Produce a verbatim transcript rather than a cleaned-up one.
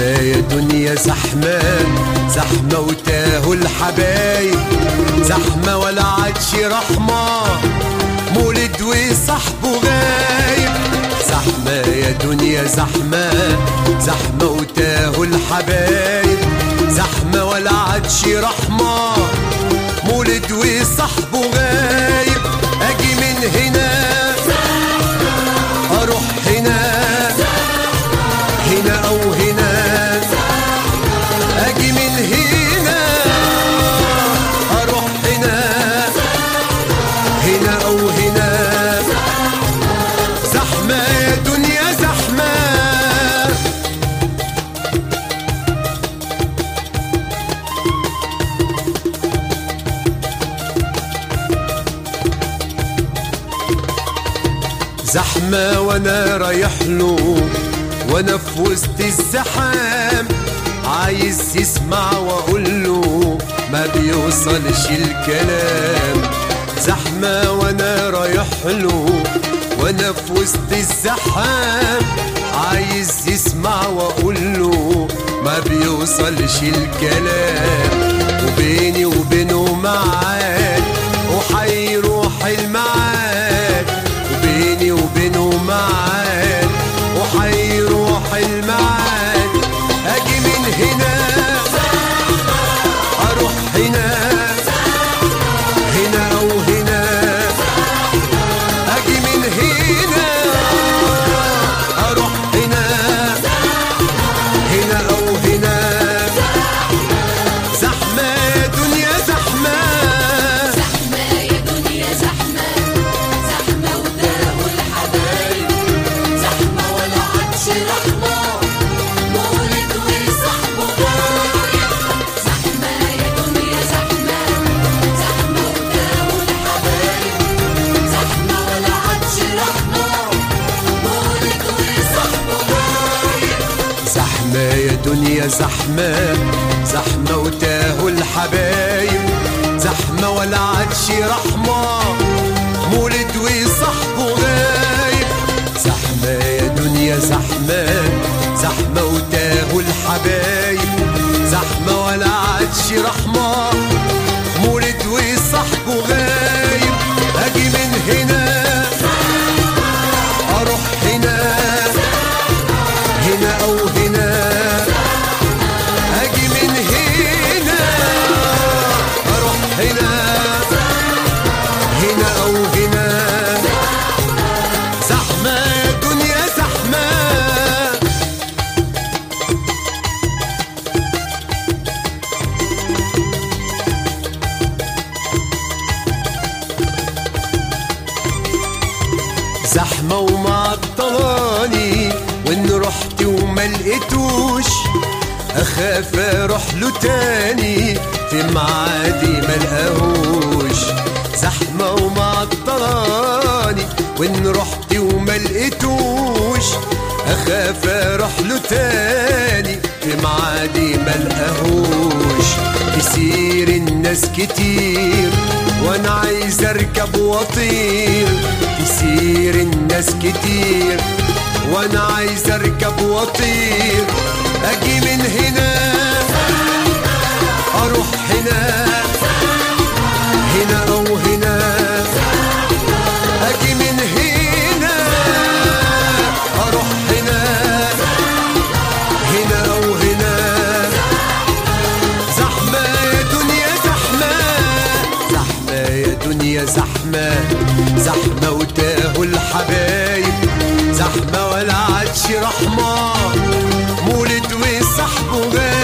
يا دنيا زحمة زحمة وتاهوا الحبايب، زحمة ولا عادش رحمة، مولد وصاحبه غايب. زحمة يا دنيا زحمة زحمة وتاهوا الحبايب، زحمة ولا عادش رحمة، مولد وصاحبه غايب. اجي من هنا اروح هنا، هنا او هنا، اجي من هنا اروح هنا، هنا او هنا. زحمة يا دنيا زحمة. زحمة وانا رايح له وانا في وسط الزحام، عايز يسمع واقول له ما بيوصلش الكلام. زحمة وانا رايح له وانا في وسط الزحام، عايز يسمع واقول له ما بيوصلش الكلام. وبيني وبينه معاد وحيروح المعاد، وبيني وبينه معاد وحيروح المعاد. اجي من هنا اروح هنا، هنا او هنا، اجي من هنا اروح هنا، هنا او هنا. زحمة يا دنيا زحمة. زحمة يا دنيا زحمة، زحمة وتاهوا الحبايب، زحمة ولا عادش رحمة، مولد وصاحبه غايب. زحمة يا دنيا زحمة، زحمة وتاهوا الحبايب، زحمة ولا عادش رحمة، مولد وصاحبه غايب. زحمة يا دنيا زحمة زحمة وتاهوا الحبايب، زحمة ولا عادش رحمة، مولد وصاحبه غايب. زحمة يا دنيا زحمة زحمة وتاهوا الحبايب، زحمة ولا عادش رحمة، مولد وصاحبه غايب. اجي من هنا اروح هنا، هنا او هنا، اجي من هنا اروح هنا، هنا او هنا. زحمة يا دنيا زحمة. زحمة ومعطلاني وان رحت وما لقيتوش، اخاف اروح له تاني في معادي ما لقاهوش. زحمة ومعطلاني وان رحت وما لقيتوش، اخاف اروح له تاني في معادي ما لقاهوش. كتير الناس كتير وانا عايز اركب واطير، كتير الناس كتير وانا عايز اركب واطير. اجي من هنا اروح هنا، هنا او هنا، اجي من هنا اروح هنا، هنا او هنا. زحمة يا دنيا زحمة. زحمة يا دنيا زحمة زحمة وتاهوا الحبايب، زحمة ولا عادش رحمة، مولد وصاحبه غايب.